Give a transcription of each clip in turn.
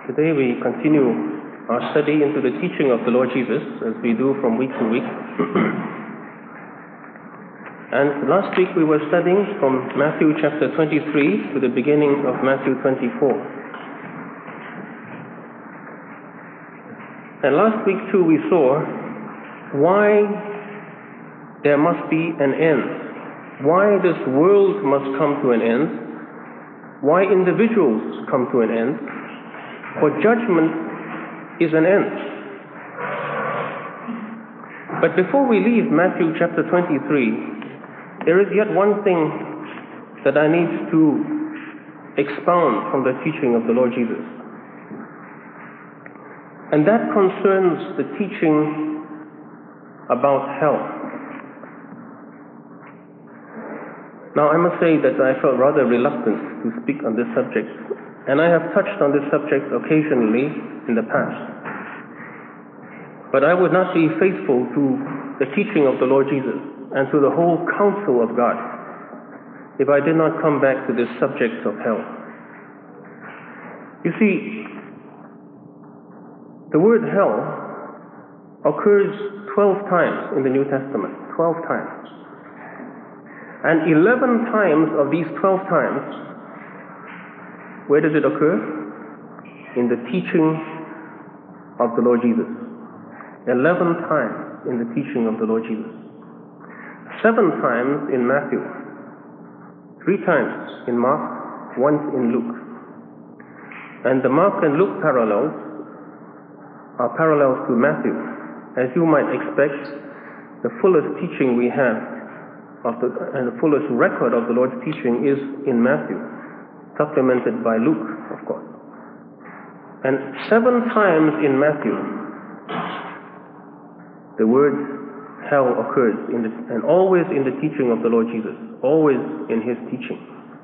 Today we continue our study into the teaching of the Lord Jesus, as we do from week to week. And last week we were studying from Matthew chapter 23 to the beginning of Matthew 24. And last week too we saw why there must be an end, why this world must come to an end, why individuals come to an end, for judgment is an end. But before we leave Matthew chapter 23, there is yet one thing that I need to expound from the teaching of the Lord Jesus. And that concerns the teaching about hell. Now I must say that I felt rather reluctant to speak on this subject, and I have touched on this subject occasionally in the past. But I would not be faithful to the teaching of the Lord Jesus and to the whole counsel of God if I did not come back to this subject of hell. You see, the word hell occurs 12 times in the New Testament, 12 times. And 11 times of these 12 times, where does it occur? In the teaching of the Lord Jesus. 11 times in the teaching of the Lord Jesus. 7 times in Matthew. 3 times in Mark, once in Luke. And the Mark and Luke parallels are parallels to Matthew. As you might expect, the fullest teaching we have and the fullest record of the Lord's teaching is in Matthew, supplemented by Luke, of course. And 7 times in Matthew, the word hell occurs, and always in the teaching of the Lord Jesus, always in his teaching.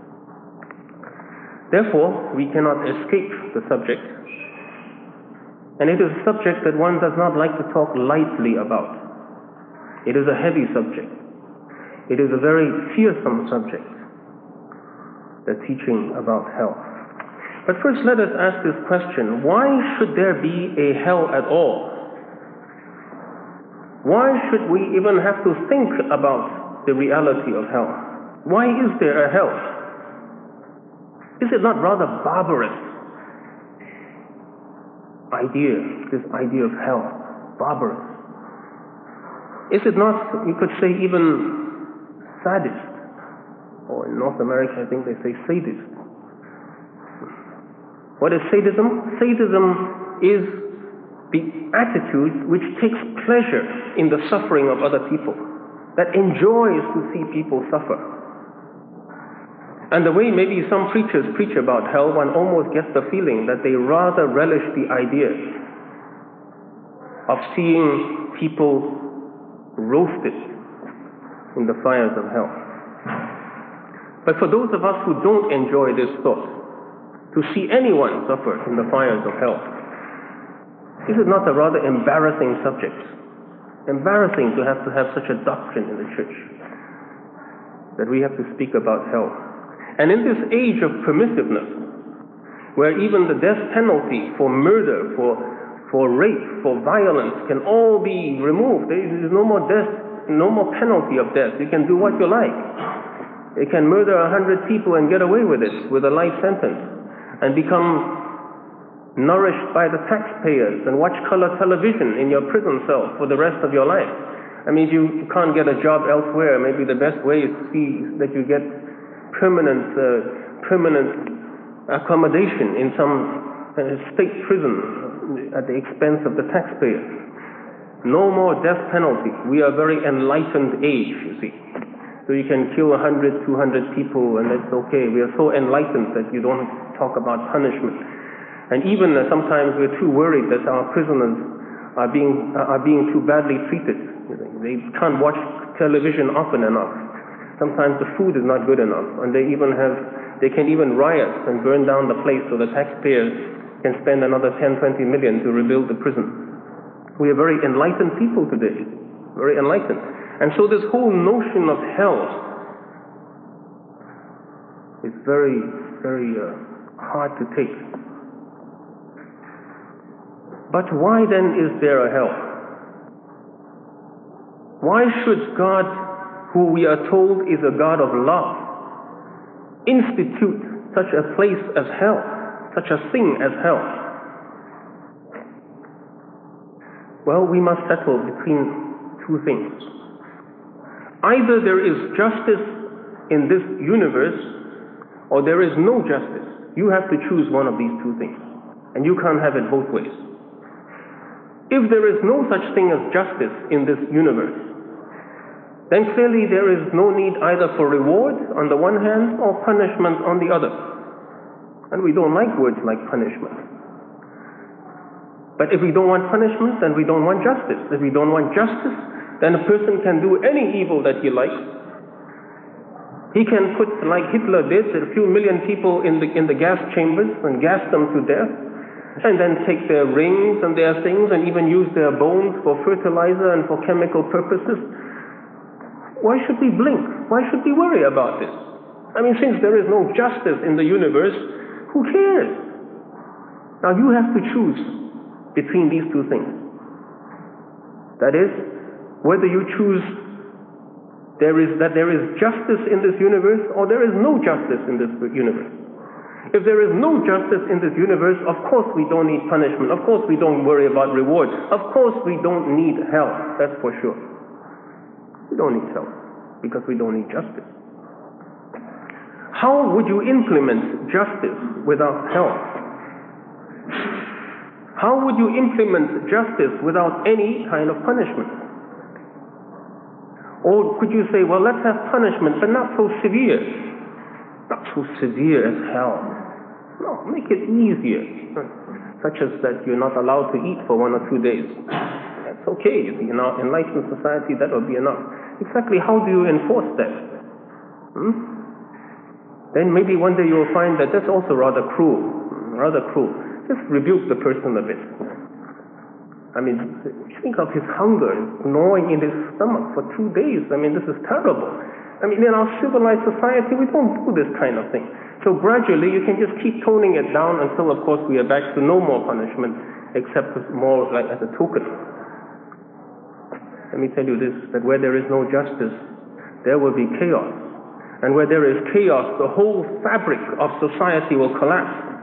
Therefore, we cannot escape the subject, and it is a subject that one does not like to talk lightly about. It is a heavy subject. It is a very fearsome subject, the teaching about hell. But first let us ask this question: why should there be a hell at all? Why should we even have to think about the reality of hell? Why is there a hell? Is it not rather barbarous idea, this idea of hell? Barbarous. Is it not, you could say, even sadist? Or in North America, I think they say sadist. What is sadism? Sadism is the attitude which takes pleasure in the suffering of other people, that enjoys to see people suffer. And the way maybe some preachers preach about hell, one almost gets the feeling that they rather relish the idea of seeing people roasted in the fires of hell. But for those of us who don't enjoy this thought, to see anyone suffer in the fires of hell, is it not a rather embarrassing subject? Embarrassing to have such a doctrine in the church, that we have to speak about hell. And in this age of permissiveness, where even the death penalty for murder, for rape, for violence can all be removed, there is no more death, no more penalty of death. You can do what you like. You can murder 100 people and get away with it, with a life sentence, and become nourished by the taxpayers and watch color television in your prison cell for the rest of your life. I mean, if you can't get a job elsewhere, maybe the best way is to see that you get permanent accommodation in some state prison at the expense of the taxpayers. No more death penalty. We are a very enlightened age, you see. So you can kill 100, 200 people and that's okay. We are so enlightened that you don't talk about punishment. And even sometimes we're too worried that our prisoners are being too badly treated. They can't watch television often enough. Sometimes the food is not good enough, and they can even riot and burn down the place so the taxpayers can spend another 10, 20 million to rebuild the prison. We are very enlightened people today, very enlightened. And so this whole notion of hell is very, very hard to take. But why then is there a hell? Why should God, who we are told is a God of love, institute such a place as hell, such a thing as hell? Well, we must settle between two things. Either there is justice in this universe, or there is no justice. You have to choose one of these two things, and you can't have it both ways. If there is no such thing as justice in this universe, then clearly there is no need either for reward on the one hand or punishment on the other. And we don't like words like punishment. But if we don't want punishment, then we don't want justice. If we don't want justice, then a person can do any evil that he likes. He can put, like Hitler did, a few million people in the gas chambers and gas them to death, and then take their rings and their things and even use their bones for fertilizer and for chemical purposes. Why should we blink? Why should we worry about this? I mean, since there is no justice in the universe, who cares? Now you have to choose between these two things. That is, whether you choose there is justice in this universe or there is no justice in this universe. If there is no justice in this universe, of course we don't need punishment. Of course we don't worry about reward. Of course we don't need hell. That's for sure. We don't need hell because we don't need justice. How would you implement justice without hell? How would you implement justice without any kind of punishment? Or could you say, well, let's have punishment, but not so severe. Not so severe as hell. No, make it easier. Such as that you're not allowed to eat for 1 or 2 days. That's okay. In our enlightened society, that will be enough. Exactly how do you enforce that? Then maybe one day you'll find that that's also rather cruel. Rather cruel. Just rebuke the person a bit. I mean, think of his hunger gnawing in his stomach for 2 days. I mean, this is terrible. I mean, in our civilized society, we don't do this kind of thing. So gradually, you can just keep toning it down until, of course, we are back to no more punishment, except more like as a token. Let me tell you this, that where there is no justice, there will be chaos. And where there is chaos, the whole fabric of society will collapse.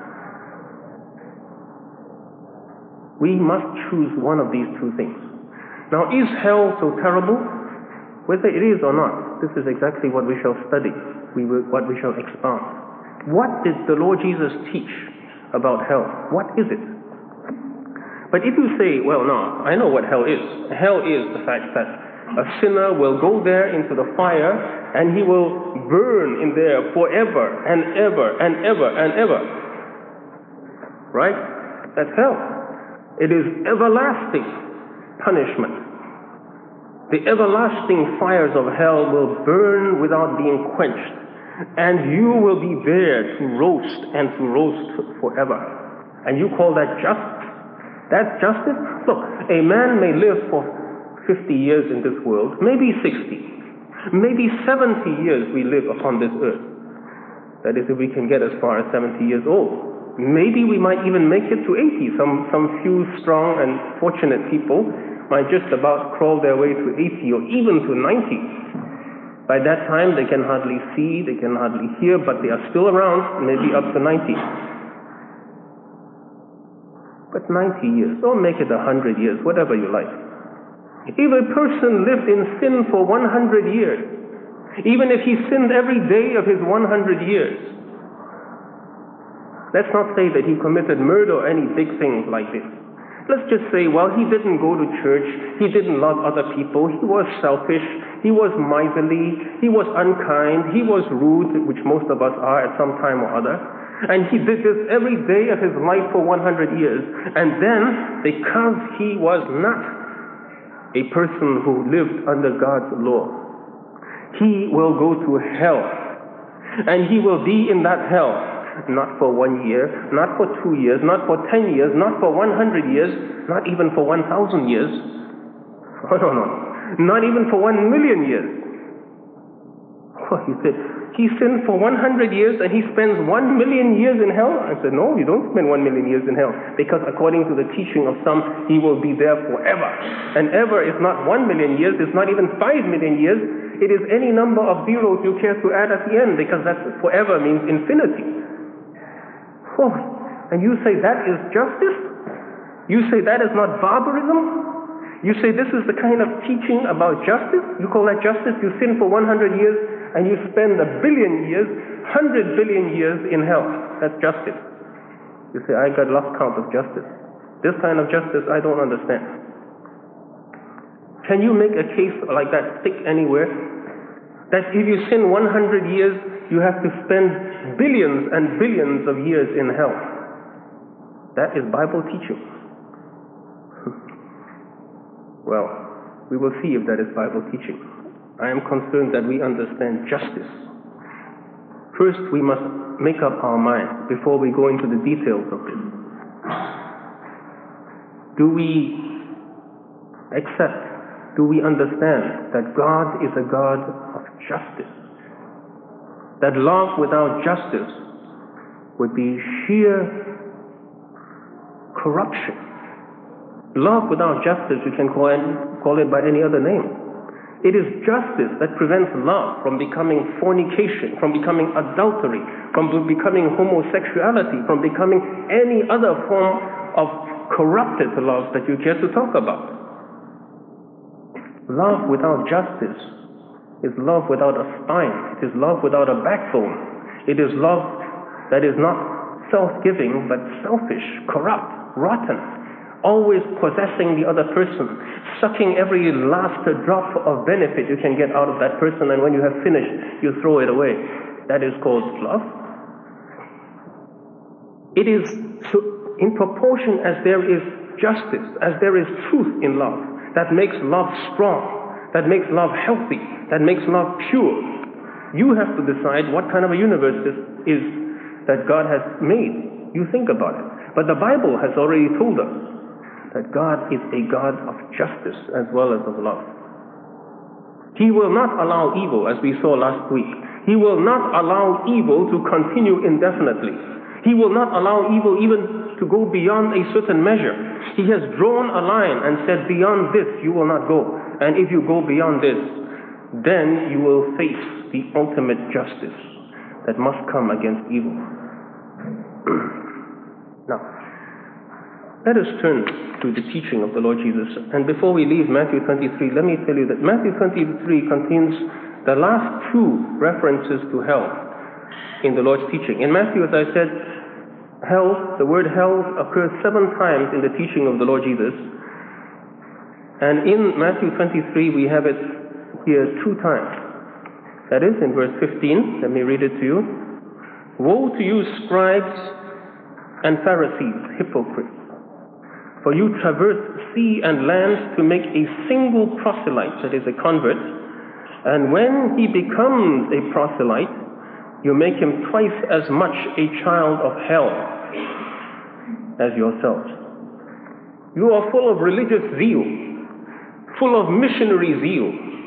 We must choose one of these two things. Now, is hell so terrible? Whether it is or not, this is exactly what we shall study, what we shall expound. What did the Lord Jesus teach about hell? What is it? But if you say, well, no, I know what hell is. Hell is the fact that a sinner will go there into the fire and he will burn in there forever and ever and ever and ever. Right? That's hell. It is everlasting punishment. The everlasting fires of hell will burn without being quenched, and you will be there to roast and to roast forever. And you call that justice? That's justice? Look, a man may live for 50 years in this world, maybe 60, maybe 70 years we live upon this earth. That is, if we can get as far as 70 years old. Maybe we might even make it to 80. Some few strong and fortunate people might just about crawl their way to 80 or even to 90. By that time, they can hardly see, they can hardly hear, but they are still around, maybe up to 90. But 90 years, or make it 100 years, whatever you like. If a person lived in sin for 100 years, even if he sinned every day of his 100 years, let's not say that he committed murder or any big things like this. Let's just say, well, he didn't go to church, he didn't love other people, he was selfish, he was miserly, he was unkind, he was rude, which most of us are at some time or other, and he did this every day of his life for 100 years, and then, because he was not a person who lived under God's law, he will go to hell, and he will be in that hell. Not for 1 year, not for 2 years, not for 10 years, not for 100 years, not even for 1,000 years. Oh, no. Not even for 1 million years. Oh, he said, he sinned for 100 years and he spends 1 million years in hell? I said, no, you don't spend 1 million years in hell, because according to the teaching of some, he will be there forever. And ever is not 1 million years, it's not even 5 million years. It is any number of zeros you care to add at the end, because that's forever means infinity. Oh, and you say that is justice? You say that is not barbarism? You say this is the kind of teaching about justice? You call that justice? You sin for 100 years and you spend 1 billion years, 100 billion years in hell. That's justice. You say, I got lost count of justice. This kind of justice I don't understand. Can you make a case like that stick anywhere? That if you sin 100 years, you have to spend billions and billions of years in hell. That is Bible teaching. Well, we will see if that is Bible teaching. I am concerned that we understand justice. First, we must make up our mind before we go into the details of this. Do we accept, do we understand that God is a God of justice? That love without justice would be sheer corruption. Love without justice, you can call it by any other name. It is justice that prevents love from becoming fornication, from becoming adultery, from becoming homosexuality, from becoming any other form of corrupted love that you care to talk about. Love without justice is love without a spine. It is love without a backbone. It is love that is not self-giving, but selfish, corrupt, rotten. Always possessing the other person, sucking every last drop of benefit you can get out of that person, and when you have finished, you throw it away. That is called love. It is in proportion as there is justice, as there is truth in love, that makes love strong, that makes love healthy, that makes love pure. You have to decide what kind of a universe this is that God has made. You think about it. But the Bible has already told us that God is a God of justice as well as of love. He will not allow evil, as we saw last week. He will not allow evil to continue indefinitely. He will not allow evil even to go beyond a certain measure. He has drawn a line and said, beyond this you will not go. And if you go beyond this, then you will face the ultimate justice that must come against evil. Now, let us turn to the teaching of the Lord Jesus. And before we leave Matthew 23, let me tell you that Matthew 23 contains the last two references to hell in the Lord's teaching. In Matthew, as I said, hell, the word hell occurs 7 times in the teaching of the Lord Jesus. And in Matthew 23, we have it here 2 times. That is, in verse 15, let me read it to you. Woe to you, scribes and Pharisees, hypocrites! For you traverse sea and land to make a single proselyte, that is a convert, and when he becomes a proselyte, you make him twice as much a child of hell as yourselves. You are full of religious zeal, full of missionary zeal,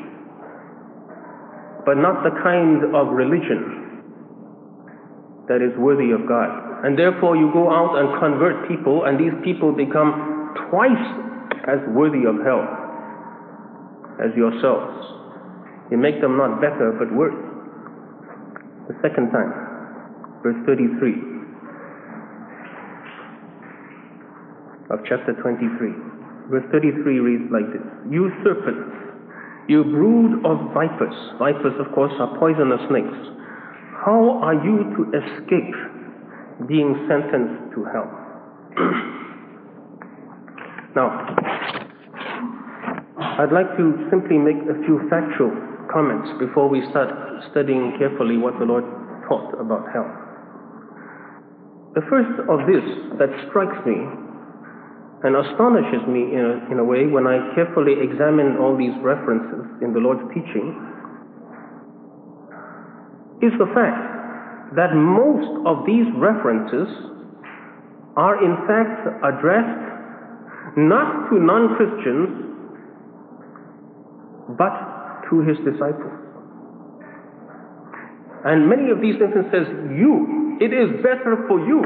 but not the kind of religion that is worthy of God. And therefore you go out and convert people, and these people become twice as worthy of hell as yourselves. You make them not better, but worse. The second time, verse 33 of chapter 23. Verse 33 reads like this: You serpents, you brood of vipers. Vipers, of course, are poisonous snakes. How are you to escape being sentenced to hell? Now, I'd like to simply make a few factual comments before we start studying carefully what the Lord taught about hell. The first of this that strikes me and astonishes me in a way when I carefully examine all these references in the Lord's teaching is the fact that most of these references are in fact addressed not to non-Christians but to his disciples. And many of these instances, it is better for you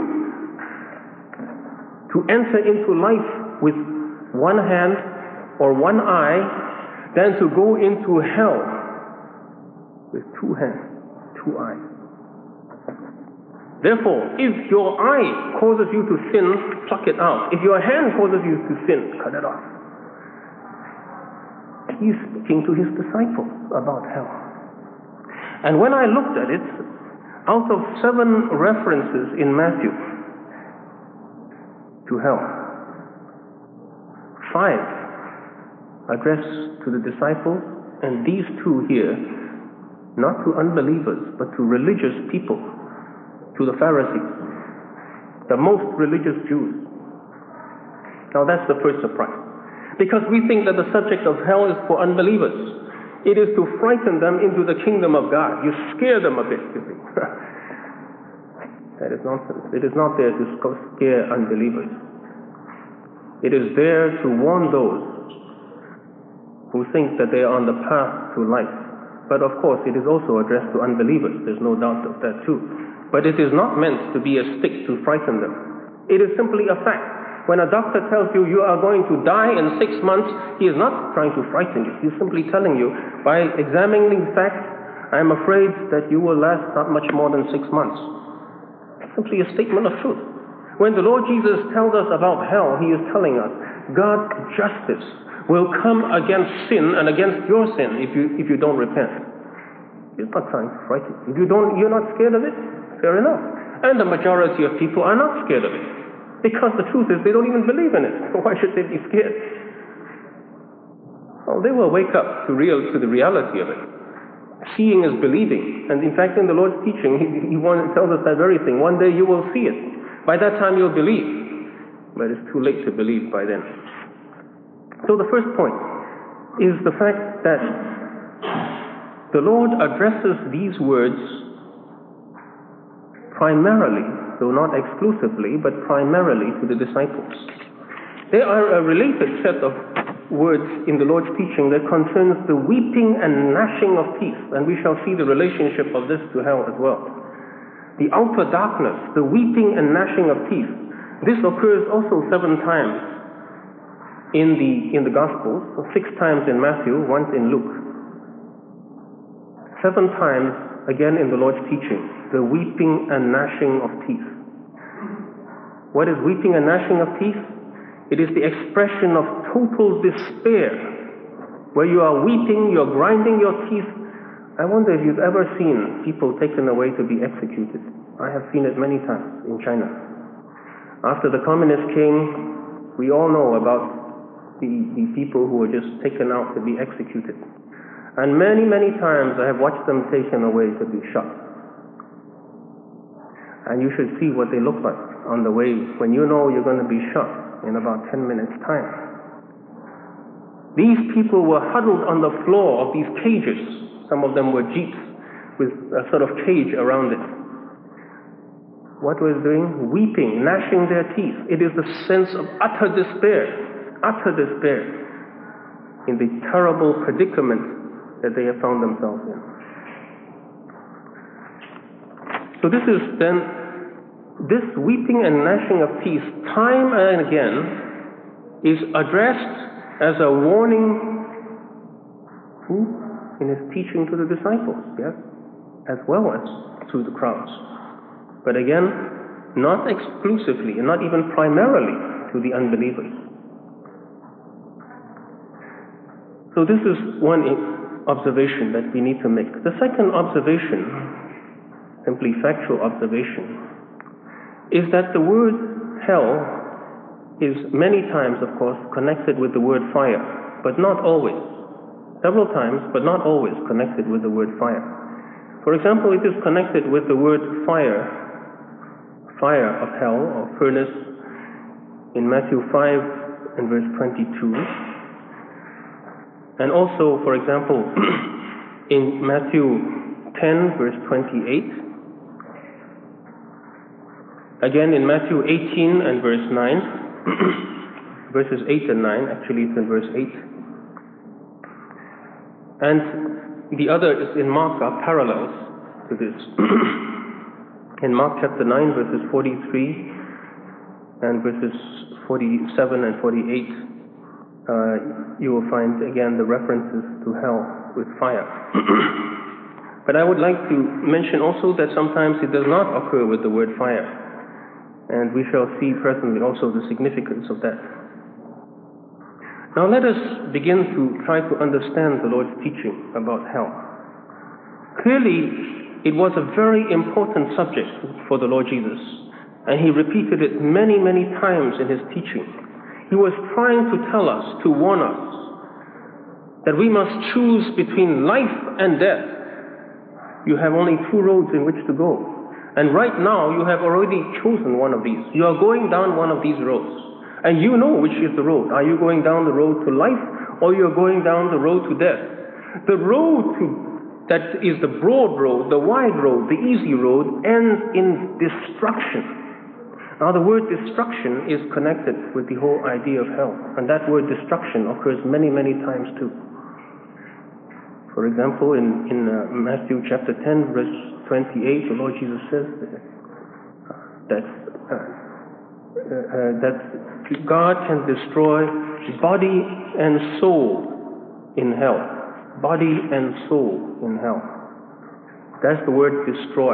to enter into life with one hand or one eye than to go into hell with two hands, two eyes. Therefore, if your eye causes you to sin, pluck it out. If your hand causes you to sin, cut it off. He's speaking to his disciples about hell. And when I looked at it, out of 7 references in Matthew to hell, 5 addressed to the disciples, and these 2 here, not to unbelievers, but to religious people, to the Pharisees, the most religious Jews. Now that's the first surprise. Because we think that the subject of hell is for unbelievers. It is to frighten them into the kingdom of God. You scare them a bit, you see. That is nonsense. It is not there to scare unbelievers. It is there to warn those who think that they are on the path to life. But of course, it is also addressed to unbelievers. There's no doubt of that too. But it is not meant to be a stick to frighten them. It is simply a fact. When a doctor tells you you are going to die in 6 months, he is not trying to frighten you. He's simply telling you, by examining facts, I am afraid that you will last not much more than 6 months. It's simply a statement of truth. When the Lord Jesus tells us about hell, he is telling us God's justice will come against sin and against your sin if you don't repent. He's not trying to frighten you. You're not scared of it? Fair enough. And the majority of people are not scared of it. Because the truth is, they don't even believe in it. Why should they be scared? Well, they will wake up to the reality of it. Seeing is believing. And in fact, in the Lord's teaching, he tells us that very thing. One day you will see it. By that time you'll believe. But it's too late to believe by then. So the first point is the fact that the Lord addresses these words primarily, though not exclusively, but primarily to the disciples. There are a related set of words in the Lord's teaching that concerns the weeping and gnashing of teeth, and we shall see the relationship of this to hell as well. The outer darkness, the weeping and gnashing of teeth, this occurs also 7 times in the Gospels, 6 times in Matthew, once in Luke. 7 times again in the Lord's teaching, the weeping and gnashing of teeth. What is weeping and gnashing of teeth? It is the expression of total despair, where you are weeping, you're grinding your teeth. I wonder if you've ever seen people taken away to be executed. I have seen it many times in China. After the communists came, we all know about the people who were just taken out to be executed. And many, many times I have watched them taken away to be shot. And you should see what they look like on the way when you know you're going to be shot in about 10 minutes' time. These people were huddled on the floor of these cages. Some of them were jeeps with a sort of cage around it. What was doing? Weeping, gnashing their teeth. It is the sense of utter despair in the terrible predicament that they have found themselves in. So this is then, this weeping and gnashing of teeth, time and again, is addressed as a warning in his teaching to the disciples, yes, as well as to the crowds. But again, not exclusively, and not even primarily to the unbelievers. So this is one observation that we need to make. The second observation, simply factual observation, is that the word hell is many times, of course, connected with the word fire, but not always. Several times, but not always connected with the word fire. For example, it is connected with the word fire of hell or furnace in Matthew 5 and verse 22. And also, for example, in Matthew 10, verse 28. Again, in Matthew 18 and verse 9. Verses 8 and 9, actually it's in verse 8. And the other is in Mark, are parallels to this. In Mark chapter 9, verses 43 and verses 47 and 48, you will find again the references to hell with fire. But I would like to mention also that sometimes it does not occur with the word fire. And we shall see presently also the significance of that. Now let us begin to try to understand the Lord's teaching about hell. Clearly, it was a very important subject for the Lord Jesus, and he repeated it many, many times in his teaching. He was trying to tell us, to warn us, that we must choose between life and death. You have only two roads in which to go. And right now, you have already chosen one of these. You are going down one of these roads. And you know which is the road. Are you going down the road to life, or you're going down the road to death? The road that is the broad road, the wide road, the easy road, ends in destruction. Now the word destruction is connected with the whole idea of hell. And that word destruction occurs many, many times too. For example, in Matthew chapter 10, verse 28, the Lord Jesus says that God can destroy body and soul in hell. Body and soul in hell. That's the word destroy.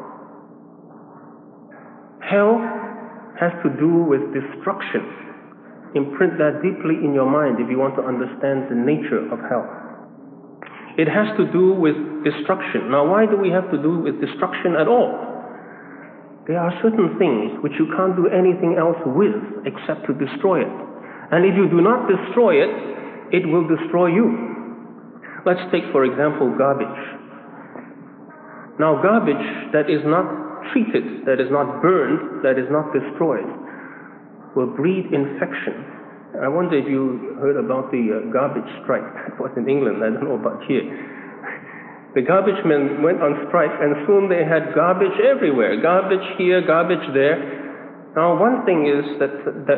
Hell has to do with destruction. Imprint that deeply in your mind if you want to understand the nature of hell. It has to do with destruction. Now, why do we have to do with destruction at all? There are certain things which you can't do anything else with except to destroy it. And if you do not destroy it, it will destroy you. Let's take, for example, garbage. Now, garbage that is not treated, that is not burned, that is not destroyed, will breed infection. I wonder if you heard about the garbage strike. It was in England, I don't know about here. The garbage men went on strike, and soon they had garbage everywhere. Garbage here, garbage there. Now, one thing is that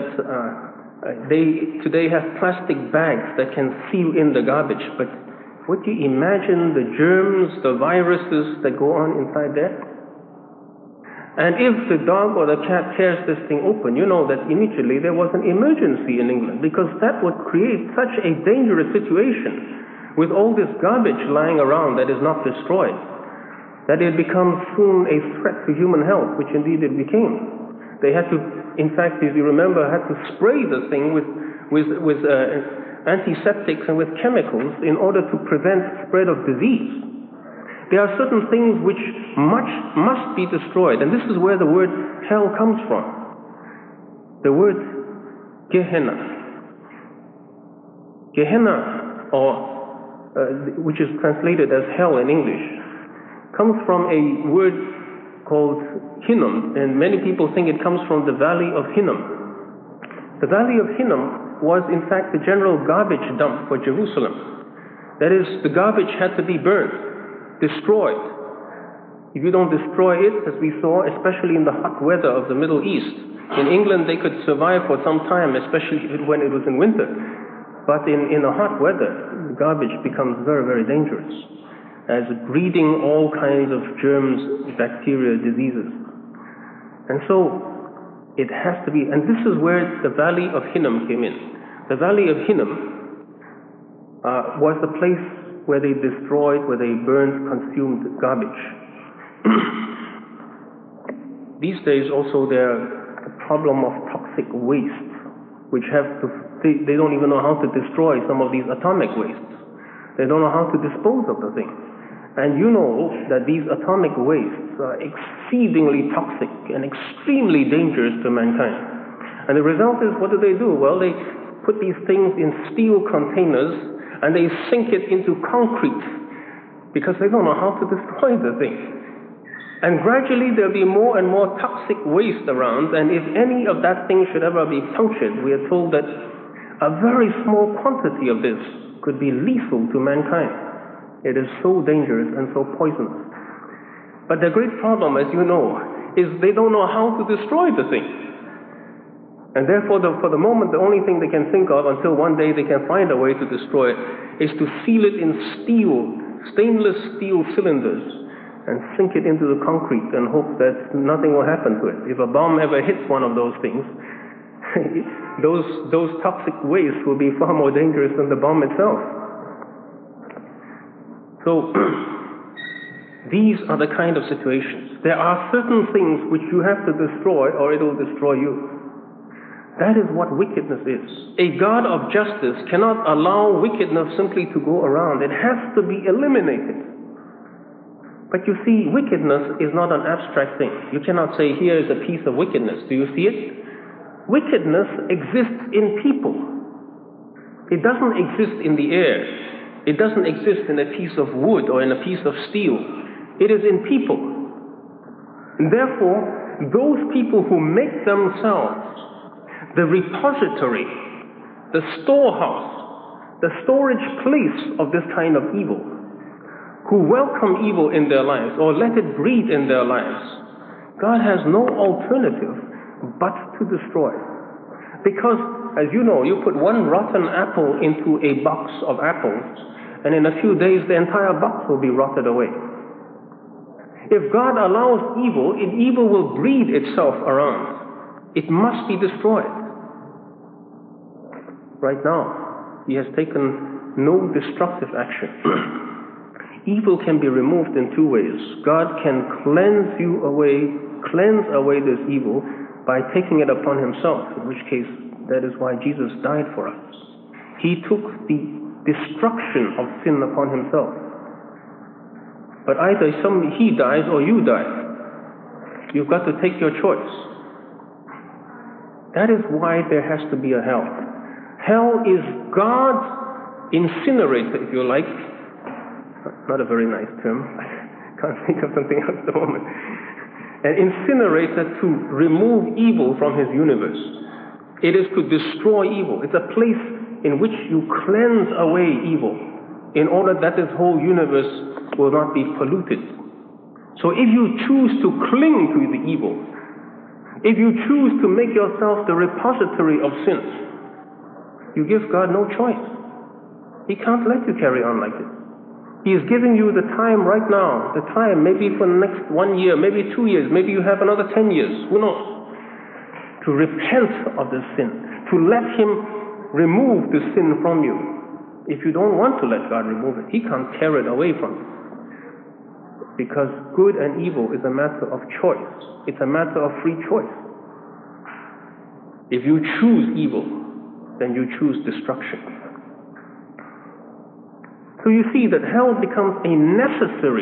they today have plastic bags that can seal in the garbage, but would you imagine the germs, the viruses that go on inside there? And if the dog or the cat tears this thing open, you know that immediately there was an emergency in England, because that would create such a dangerous situation with all this garbage lying around that is not destroyed, that it becomes soon a threat to human health, which indeed it became. They had to, in fact, if you remember, had to spray the thing with antiseptics and with chemicals in order to prevent spread of disease. There are certain things which must be destroyed, and this is where the word hell comes from. The word Gehenna. Gehenna, which is translated as hell in English, comes from a word called Hinnom, and many people think it comes from the valley of Hinnom. The valley of Hinnom was in fact the general garbage dump for Jerusalem. That is, the garbage had to be burned, destroyed. If you don't destroy it, as we saw, especially in the hot weather of the Middle East, in England they could survive for some time, especially when it was in winter. But in the hot weather, garbage becomes very, very dangerous, as breeding all kinds of germs, bacteria, diseases. And so it has to be, and this is where the valley of Hinnom came in. The valley of Hinnom was the place where they destroyed, where they burned, consumed garbage. These days also there's a problem of toxic waste, which they don't even know how to destroy some of these atomic wastes. They don't know how to dispose of the thing. And you know that these atomic wastes are exceedingly toxic and extremely dangerous to mankind. And the result is, what do? Well, they put these things in steel containers and they sink it into concrete because they don't know how to destroy the thing. And gradually there'll be more and more toxic waste around, and if any of that thing should ever be punctured, we are told that a very small quantity of this could be lethal to mankind. It is so dangerous and so poisonous. But the great problem, as you know, is they don't know how to destroy the thing. And therefore, for the moment, the only thing they can think of, until one day they can find a way to destroy it, is to seal it in stainless steel cylinders, and sink it into the concrete and hope that nothing will happen to it. If a bomb ever hits one of those things, those toxic wastes will be far more dangerous than the bomb itself. So these are the kind of situations. There are certain things which you have to destroy or it will destroy you. That is what wickedness is. A God of justice cannot allow wickedness simply to go around. It has to be eliminated. But you see, wickedness is not an abstract thing. You cannot say, here is a piece of wickedness. Do you see it? Wickedness exists in people. It doesn't exist in the air. It doesn't exist in a piece of wood or in a piece of steel. It is in people. And therefore, those people who make themselves the repository, the storehouse, the storage place of this kind of evil, who welcome evil in their lives or let it breed in their lives, God has no alternative but to destroy. Because, as you know, you put one rotten apple into a box of apples, and in a few days the entire box will be rotted away. If God allows evil, evil will breed itself around. It must be destroyed. Right now, He has taken no destructive action. Evil can be removed in two ways. God can cleanse away this evil by taking it upon Himself, in which case that is why Jesus died for us. He took the destruction of sin upon Himself. But either He dies or you die. You've got to take your choice. That is why there has to be a hell. Hell is God's incinerator, if you like. Not a very nice term. Can't think of something else at the moment. An incinerator to remove evil from His universe. It is to destroy evil. It's a place in which you cleanse away evil in order that this whole universe will not be polluted. So if you choose to cling to the evil, if you choose to make yourself the repository of sin, you give God no choice. He can't let you carry on like this. He is giving you the time right now, the time maybe for the next 1 year, maybe 2 years, maybe you have another 10 years, who knows, to repent of the sin, to let Him remove the sin from you. If you don't want to let God remove it, He can't tear it away from you. Because good and evil is a matter of choice. It's a matter of free choice. If you choose evil, then you choose destruction. So you see that hell becomes a necessary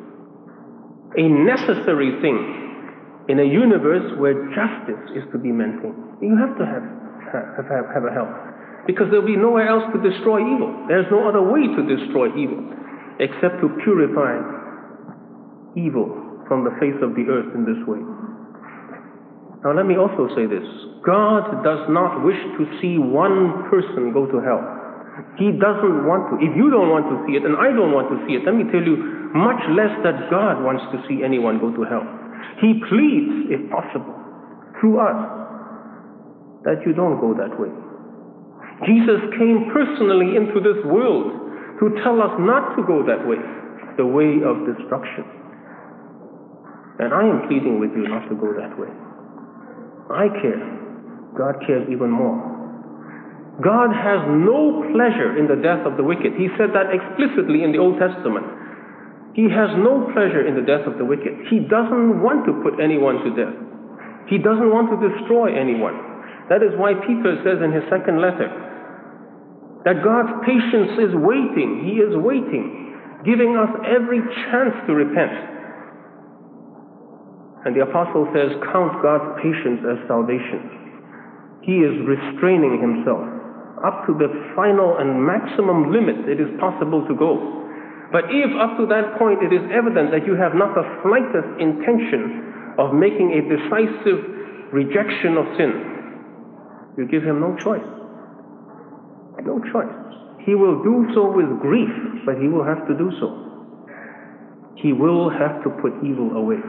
thing in a universe where justice is to be maintained. You have to have a hell, because there will be nowhere else to destroy evil. There's no other way to destroy evil except to purify evil from the face of the earth in this way. Now let me also say this. God does not wish to see one person go to hell. He doesn't want to. If you don't want to see it, and I don't want to see it, let me tell you, much less that God wants to see anyone go to hell. He pleads, if possible, through us, that you don't go that way. Jesus came personally into this world to tell us not to go that way, the way of destruction. And I am pleading with you not to go that way. I care. God cares even more. God has no pleasure in the death of the wicked. He said that explicitly in the Old Testament. He has no pleasure in the death of the wicked. He doesn't want to put anyone to death. He doesn't want to destroy anyone. That is why Peter says in his second letter that God's patience is waiting. He is waiting, giving us every chance to repent. And the apostle says, count God's patience as salvation. He is restraining Himself up to the final and maximum limit it is possible to go. But if up to that point it is evident that you have not the slightest intention of making a decisive rejection of sin, you give Him no choice. No choice. He will do so with grief, but He will have to do so. He will have to put evil away.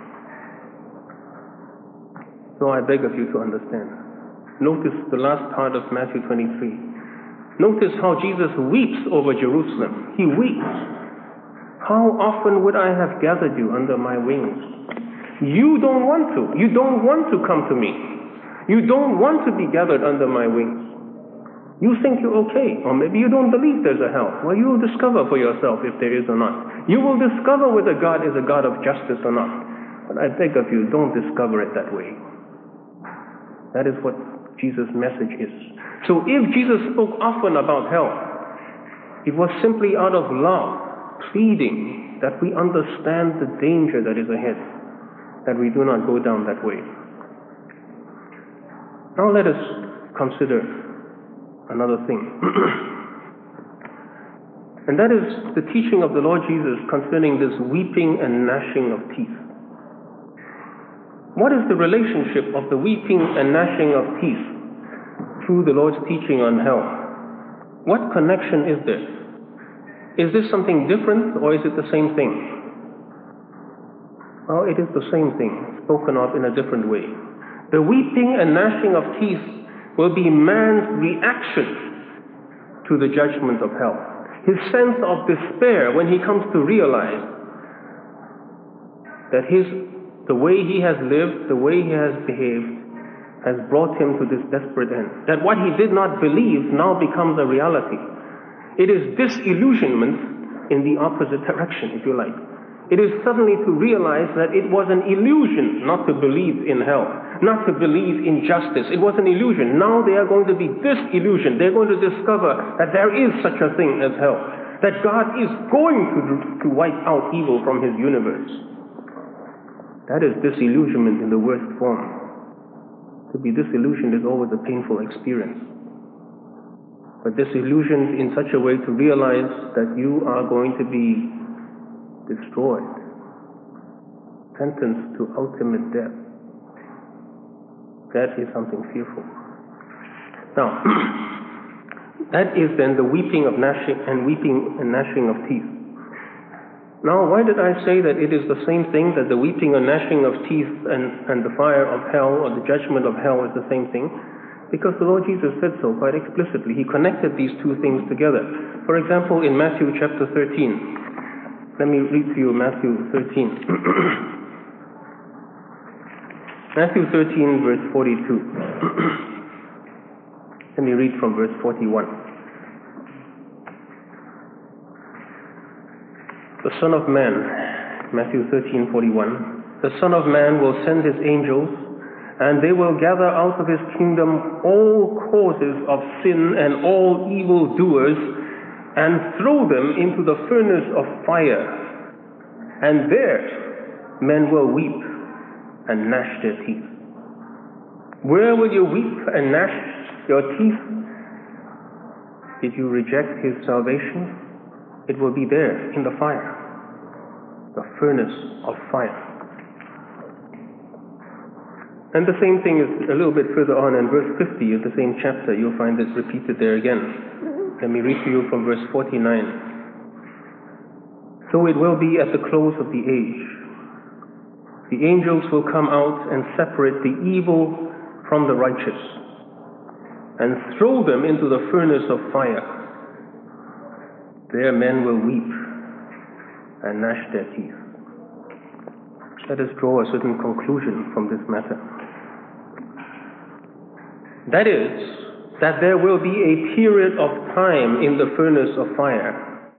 So I beg of you to understand. Notice the last part of Matthew 23. Notice how Jesus weeps over Jerusalem. He weeps. How often would I have gathered you under my wings? You don't want to. You don't want to come to me. You don't want to be gathered under my wings. You think you're okay, or maybe you don't believe there's a hell. Well, you will discover for yourself if there is or not. You will discover whether God is a God of justice or not. But I beg of you, don't discover it that way. That is what Jesus' message is. So if Jesus spoke often about hell, it was simply out of love, pleading that we understand the danger that is ahead, that we do not go down that way. Now let us consider another thing. And that is the teaching of the Lord Jesus concerning this weeping and gnashing of teeth. What is the relationship of the weeping and gnashing of teeth through the Lord's teaching on hell? What connection is there? Is this something different, or is it the same thing? Well, it is the same thing, spoken of in a different way. The weeping and gnashing of teeth will be man's reaction to the judgment of hell. His sense of despair when he comes to realize that the way he has lived, the way he has behaved, has brought him to this desperate end. That what he did not believe now becomes a reality. It is disillusionment in the opposite direction, if you like. It is suddenly to realize that it was an illusion not to believe in hell, not to believe in justice. It was an illusion. Now they are going to be disillusioned. They're going to discover that there is such a thing as hell, that God is going to wipe out evil from his universe. That is disillusionment in the worst form. To be disillusioned is always a painful experience. But disillusioned in such a way to realize that you are going to be destroyed, sentenced to ultimate death. That is something fearful. Now, that is then the weeping and gnashing of teeth. Now, why did I say that it is the same thing, that the weeping and gnashing of teeth and the fire of hell, or the judgment of hell, is the same thing? Because the Lord Jesus said so quite explicitly. He connected these two things together. For example, in Matthew chapter 13. Let me read to you Matthew 13. Matthew 13, verse 42. Let me read from verse 41. The Son of Man, Matthew 13:41, the Son of Man will send his angels, and they will gather out of his kingdom all causes of sin and all evil doers, and throw them into the furnace of fire. And there men will weep and gnash their teeth. Where will you weep and gnash your teeth? If you reject his salvation, it will be there in the fire, the furnace of fire. And the same thing is a little bit further on in verse 50 of the same chapter. You'll find this repeated there again. Let me read to you from verse 49. So it will be at the close of the age. The angels will come out and separate the evil from the righteous, and throw them into the furnace of fire. There men will weep and gnash their teeth. Let us draw a certain conclusion from this matter. That is, that there will be a period of time in the furnace of fire